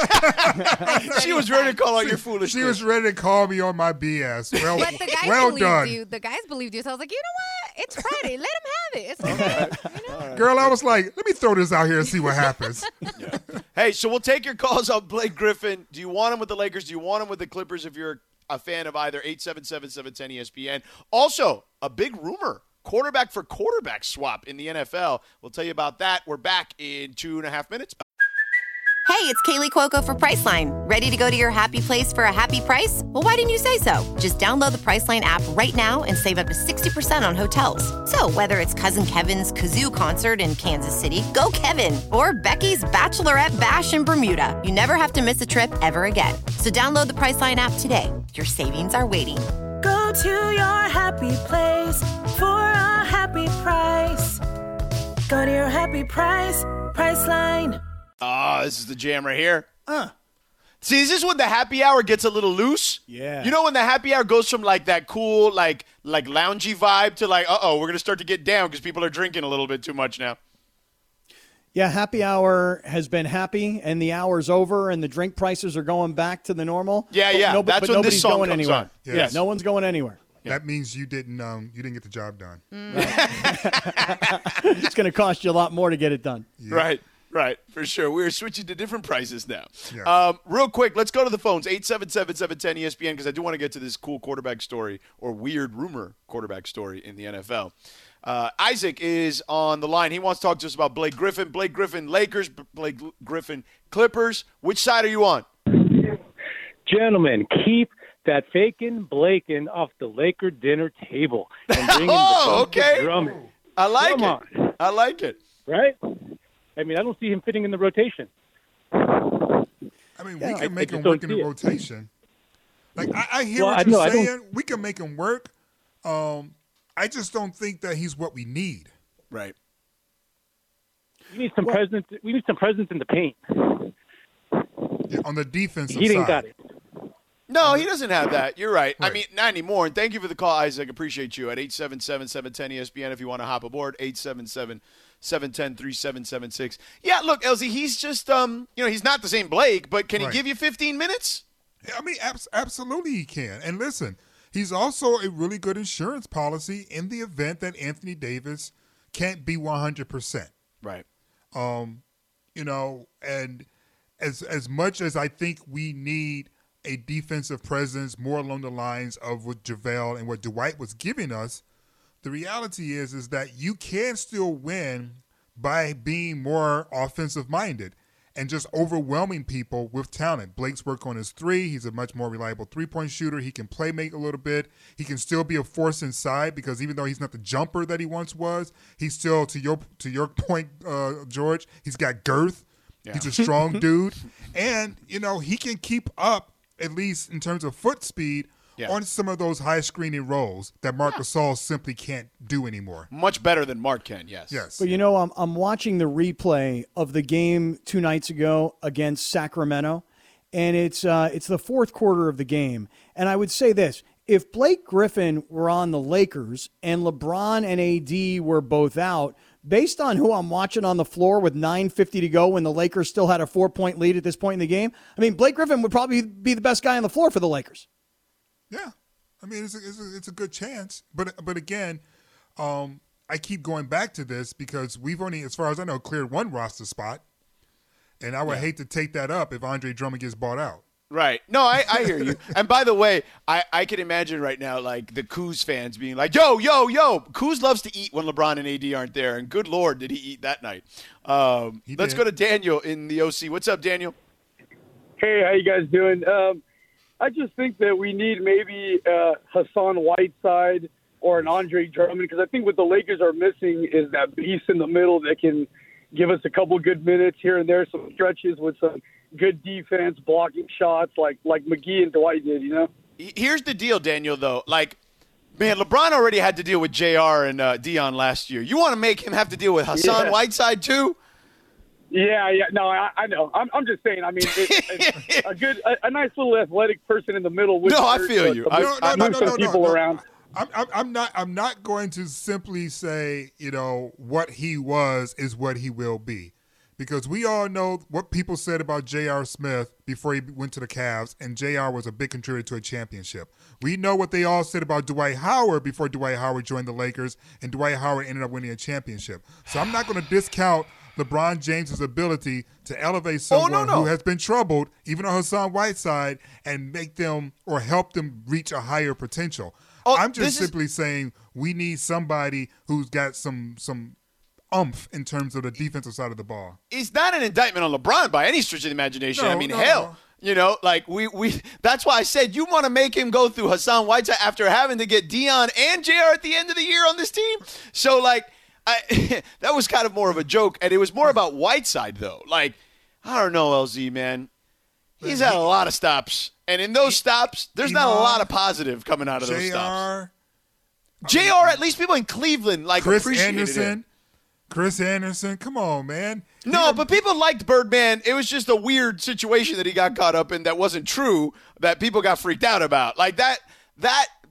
[SPEAKER 6] She was ready to call out your foolishness.
[SPEAKER 8] She was ready to call me on my BS. Well,
[SPEAKER 13] but the guys
[SPEAKER 8] well
[SPEAKER 13] believed
[SPEAKER 8] done.
[SPEAKER 13] you. The guys believed you. So I was like, you know what? It's Friday. Let him have it. It's okay.
[SPEAKER 8] Girl, I was like, let me throw this out here and see what happens.
[SPEAKER 6] Hey, so we'll take your calls on Blake Griffin. Do you want him with the Lakers? Do you want him with the Clippers if you're a fan of either 877-710-ESPN? Also, a big rumor. Quarterback for quarterback swap in the NFL. We'll tell you about that. We're back in 2.5 minutes.
[SPEAKER 14] Hey, it's Kaylee Cuoco for Priceline. Ready to go to your happy place for a happy price? Well, why didn't you say so? Just download the Priceline app right now and save up to 60% on hotels. So whether it's Cousin Kevin's Kazoo Concert in Kansas City, go Kevin, or Becky's Bachelorette Bash in Bermuda, you never have to miss a trip ever again. So download the Priceline app today. Your savings are waiting.
[SPEAKER 15] Go to your happy place for a happy price. Go to your happy price, Priceline.
[SPEAKER 6] This is the jam right here. See, is this when the happy hour gets a little loose?
[SPEAKER 5] Yeah.
[SPEAKER 6] You know when the happy hour goes from that cool, like loungy vibe to we're going to start to get down because people are drinking a little bit too much now.
[SPEAKER 5] Yeah, happy hour has been happy, and the hour's over, and the drink prices are going back to the normal.
[SPEAKER 6] Yeah.
[SPEAKER 5] But
[SPEAKER 6] That's when
[SPEAKER 5] nobody's
[SPEAKER 6] this song
[SPEAKER 5] going
[SPEAKER 6] comes
[SPEAKER 5] anywhere.
[SPEAKER 6] on.
[SPEAKER 8] Yes.
[SPEAKER 5] Yeah, no one's going anywhere.
[SPEAKER 8] That means you didn't get the job done.
[SPEAKER 5] It's going to cost you a lot more to get it done.
[SPEAKER 6] Yeah. Right, for sure. We're switching to different prices now.
[SPEAKER 8] Yes.
[SPEAKER 6] Real quick, let's go to the phones, 877-710-ESPN, because I do want to get to this cool quarterback story or weird rumor quarterback story in the NFL. Isaac is on the line. He wants to talk to us about Blake Griffin. Blake Griffin, Lakers. Blake Griffin, Clippers. Which side are you on?
[SPEAKER 16] Gentlemen, keep that faking Blaken off the Laker dinner table. And bring
[SPEAKER 6] okay.
[SPEAKER 16] Drummond.
[SPEAKER 6] I like
[SPEAKER 16] Come
[SPEAKER 6] it.
[SPEAKER 16] on.
[SPEAKER 6] I like it.
[SPEAKER 16] Right? I mean, I don't see him fitting in the rotation.
[SPEAKER 8] I mean, we can make him work in the rotation. Like, I hear what you're saying. We can make him work. I just don't think that he's what we need.
[SPEAKER 6] Right.
[SPEAKER 16] We need some presence. We need some presence in the paint.
[SPEAKER 8] Yeah, on the defensive side.
[SPEAKER 16] He didn't got it.
[SPEAKER 6] No, he doesn't have that. You're right. I mean, not anymore. And thank you for the call, Isaac. Appreciate you at 877-710-ESPN if you want to hop aboard. 877-710-3776. Yeah, look, LZ, he's just he's not the same Blake, but can he give you 15 minutes?
[SPEAKER 8] I mean, absolutely he can. And listen, he's also a really good insurance policy in the event that Anthony Davis can't be 100%.
[SPEAKER 6] Right.
[SPEAKER 8] And as much as I think we need a defensive presence more along the lines of what JaVale and what Dwight was giving us, the reality is that you can still win by being more offensive-minded and just overwhelming people with talent. Blake's work on his three. He's a much more reliable three-point shooter. He can play make a little bit. He can still be a force inside because even though he's not the jumper that he once was, he's still, to your point, George, he's got girth. Yeah. He's a strong dude. And, he can keep up, at least in terms of foot speed, on some of those high screening roles that Marc Gasol simply can't do anymore.
[SPEAKER 6] Much better than Mark can, yes.
[SPEAKER 8] Yes.
[SPEAKER 5] But I'm watching the replay of the game 2 nights ago against Sacramento, and it's the fourth quarter of the game. And I would say this: if Blake Griffin were on the Lakers and LeBron and AD were both out, based on who I'm watching on the floor with 9:50 to go when the Lakers still had a 4-point lead at this point in the game, I mean, Blake Griffin would probably be the best guy on the floor for the Lakers.
[SPEAKER 8] Yeah. I mean, it's a good chance. But again, I keep going back to this because we've only, as far as I know, cleared one roster spot. And I would hate to take that up if Andre Drummond gets bought out.
[SPEAKER 6] Right. No, I hear you. And by the way, I can imagine right now, like, the Kuz fans being like, yo, Kuz loves to eat when LeBron and AD aren't there. And good Lord, did he eat that night. Let's go to Daniel in the OC. What's up, Daniel?
[SPEAKER 17] Hey, how you guys doing? I just think that we need maybe Hassan Whiteside or an Andre Drummond, because I think what the Lakers are missing is that beast in the middle that can give us a couple good minutes here and there, some stretches with some good defense, blocking shots like McGee and Dwight did,
[SPEAKER 6] Here's the deal, Daniel, though. Like, man, LeBron already had to deal with JR and Dion last year. You want to make him have to deal with Hassan Whiteside, too?
[SPEAKER 17] Yeah. No, I know. I'm just saying. I mean, a nice little athletic person in the middle.
[SPEAKER 6] No, I feel you.
[SPEAKER 17] People around.
[SPEAKER 8] I'm not going to simply say, what he was is what he will be, because we all know what people said about J.R. Smith before he went to the Cavs, and J.R. was a big contributor to a championship. We know what they all said about Dwight Howard before Dwight Howard joined the Lakers, and Dwight Howard ended up winning a championship. So I'm not going to discount LeBron James' ability to elevate someone who has been troubled, even on Hassan Whiteside, and make them or help them reach a higher potential. I'm just simply saying we need somebody who's got some oomph in terms of the defensive side of the ball.
[SPEAKER 6] It's not an indictment on LeBron by any stretch of the imagination.
[SPEAKER 8] No,
[SPEAKER 6] hell. Like we that's why I said you want to make him go through Hassan Whiteside after having to get Dion and JR at the end of the year on this team. So, like, that was kind of more of a joke, and it was more about Whiteside, though. Like, I don't know, LZ, man. He's had a lot of stops, and in those stops, there's not a lot of positive coming out of those stops. JR, at least people in Cleveland, appreciated it.
[SPEAKER 8] Chris Anderson, come on, man.
[SPEAKER 6] No, but people liked Birdman. It was just a weird situation that he got caught up in that wasn't true, that people got freaked out about. Like, that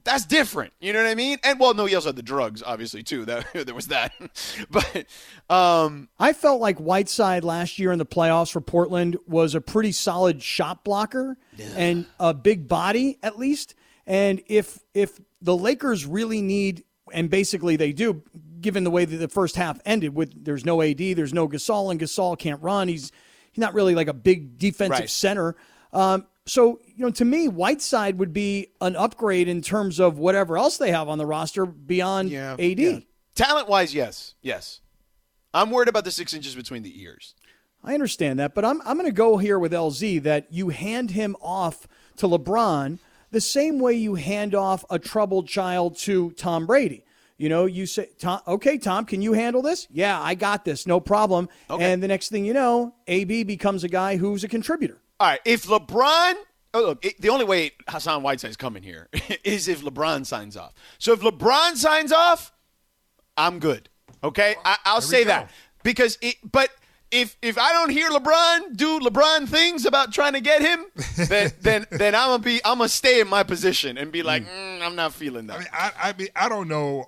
[SPEAKER 6] that's different. You know what I mean? And well, no, he also had the drugs, obviously, too. There was that. But
[SPEAKER 5] I felt like Whiteside last year in the playoffs for Portland was a pretty solid shot blocker and a big body, at least. And if the Lakers really need, and basically they do, given the way that the first half ended with there's no AD, there's no Gasol, and Gasol can't run. He's not really like a big defensive center. So, to me, Whiteside would be an upgrade in terms of whatever else they have on the roster beyond AD.
[SPEAKER 6] Yeah. Talent-wise, yes. I'm worried about the 6 inches between the ears.
[SPEAKER 5] I understand that, but I'm going to go here with LZ that you hand him off to LeBron the same way you hand off a troubled child to Tom Brady. You say, Tom, can you handle this? Yeah, I got this, no problem. Okay. And the next thing you know, AB becomes a guy who's a contributor.
[SPEAKER 6] All right, if LeBron – the only way Hassan Whiteside's coming here is if LeBron signs off. So if LeBron signs off, I'm good, okay? I'll say that. Because if I don't hear LeBron do LeBron things about trying to get him, then I'm gonna stay in my position and be like, I'm not feeling that.
[SPEAKER 8] I don't know,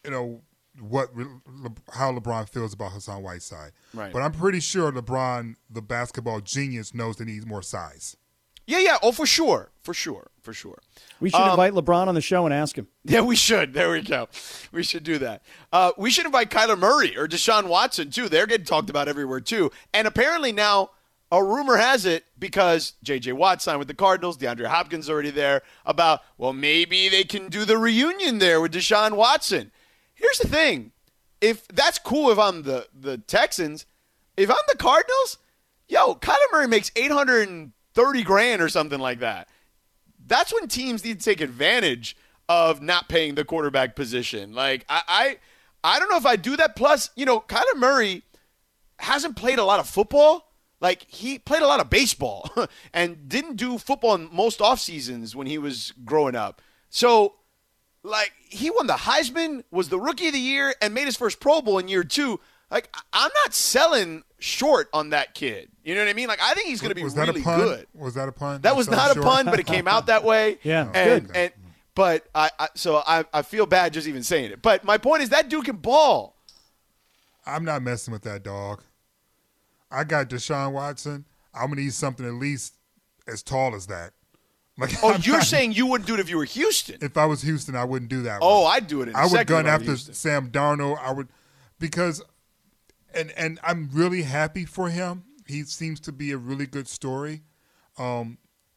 [SPEAKER 8] how LeBron feels about Hassan Whiteside. Right. But I'm pretty sure LeBron, the basketball genius, knows that he needs more size.
[SPEAKER 6] Yeah. Oh, for sure. We
[SPEAKER 5] should invite LeBron on the show and ask him.
[SPEAKER 6] Yeah, we should. There we go. We should do that. We should invite Kyler Murray or Deshaun Watson, too. They're getting talked about everywhere, too. And apparently now, a rumor has it, because J.J. Watt signed with the Cardinals, DeAndre Hopkins already there, about, well, maybe they can do the reunion there with Deshaun Watson. Here's the thing. If that's cool if I'm the Texans, if I'm the Cardinals, Kyler Murray makes $830,000 or something like that. That's when teams need to take advantage of not paying the quarterback position. Like, I don't know if I do that. Plus, Kyler Murray hasn't played a lot of football. Like, he played a lot of baseball and didn't do football in most off seasons when he was growing up. So, like, he won the Heisman, was the Rookie of the Year, and made his first Pro Bowl in year 2. Like, I'm not selling short on that kid. You know what I mean? Like, I think he's going to be really good.
[SPEAKER 8] Was that a pun?
[SPEAKER 6] That was not a pun, but it came out that way.
[SPEAKER 5] Yeah.
[SPEAKER 6] But I feel bad just even saying it. But my point is that dude can ball.
[SPEAKER 8] I'm not messing with that dog. I got Deshaun Watson. I'm going to need something at least as tall as that. Like,
[SPEAKER 6] you're saying you wouldn't do it if you were Houston?
[SPEAKER 8] If I was Houston, I wouldn't do that.
[SPEAKER 6] I'd do it in a second.
[SPEAKER 8] I would gun after Houston. Sam Darnold. I would, because, and I'm really happy for him. He seems to be a really good story. The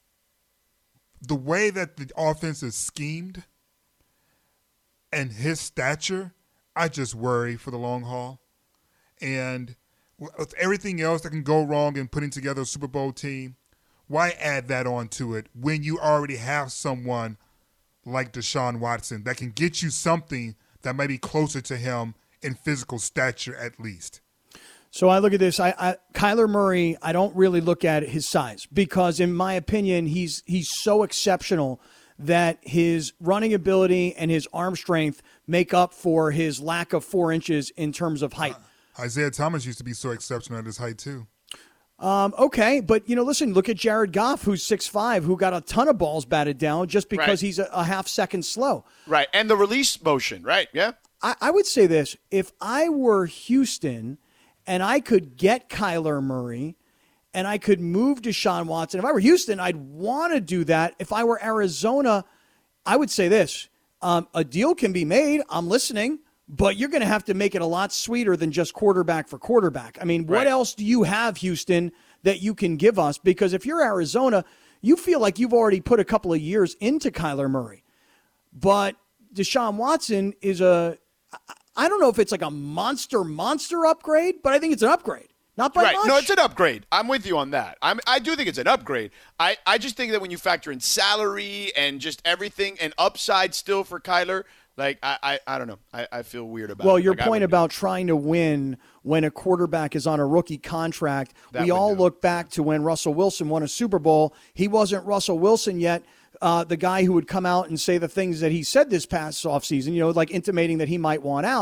[SPEAKER 8] way that the offense is schemed and his stature, I just worry for the long haul. And with everything else that can go wrong in putting together a Super Bowl team, why add that on to it when you already have someone like Deshaun Watson that can get you something that might be closer to him in physical stature at least?
[SPEAKER 5] So I look at this. Kyler Murray, I don't really look at his size because, in my opinion, he's so exceptional that his running ability and his arm strength make up for his lack of 4 inches in terms of height.
[SPEAKER 8] Isaiah Thomas used to be so exceptional at his height too.
[SPEAKER 5] Okay, but, listen, look at Jared Goff, who's 6'5", who got a ton of balls batted down just because he's a half second slow.
[SPEAKER 6] Right, and the release motion, right, yeah?
[SPEAKER 5] I would say this. If I were Houston and I could get Kyler Murray and I could move Deshaun Watson, if I were Houston, I'd want to do that. If I were Arizona, I would say this. A deal can be made. I'm listening. But you're going to have to make it a lot sweeter than just quarterback for quarterback. I mean, what else do you have, Houston, that you can give us? Because if you're Arizona, you feel like you've already put a couple of years into Kyler Murray. But Deshaun Watson is I don't know if it's like a monster upgrade, but I think it's an upgrade. Not by much.
[SPEAKER 6] No, it's an upgrade. I'm with you on that. I do think it's an upgrade. I just think that when you factor in salary and just everything and upside still for Kyler – like, I don't know. I feel weird about it.
[SPEAKER 5] Well, your point about trying to win when a quarterback is on a rookie contract, we all look back to when Russell Wilson won a Super Bowl. He wasn't Russell Wilson yet, the guy who would come out and say the things that he said this past offseason, like intimating that he might want out.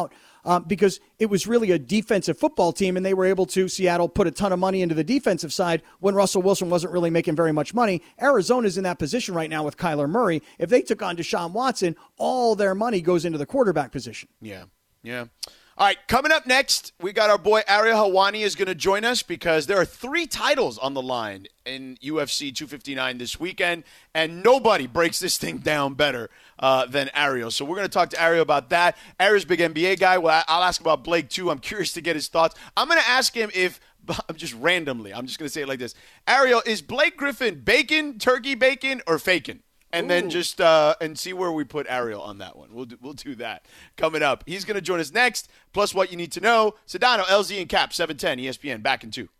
[SPEAKER 5] because it was really a defensive football team, and they were able to, Seattle, put a ton of money into the defensive side when Russell Wilson wasn't really making very much money. Arizona's in that position right now with Kyler Murray. If they took on Deshaun Watson, all their money goes into the quarterback position.
[SPEAKER 6] Yeah. All right, coming up next, we got our boy Ariel Helwani is going to join us because there are 3 titles on the line in UFC 259 this weekend, and nobody breaks this thing down better than Ariel. So we're going to talk to Ariel about that. Ariel's a big NBA guy. Well, I'll ask about Blake, too. I'm curious to get his thoughts. I'm going to ask him if – I'm just randomly. I'm just going to say it like this. Ariel, is Blake Griffin bacon, turkey bacon, or faking? And then just and see where we put Ariel on that one. We'll do that coming up. He's going to join us next. Plus what you need to know. Sedano, LZ, and Cap, 710 ESPN. Back in 2.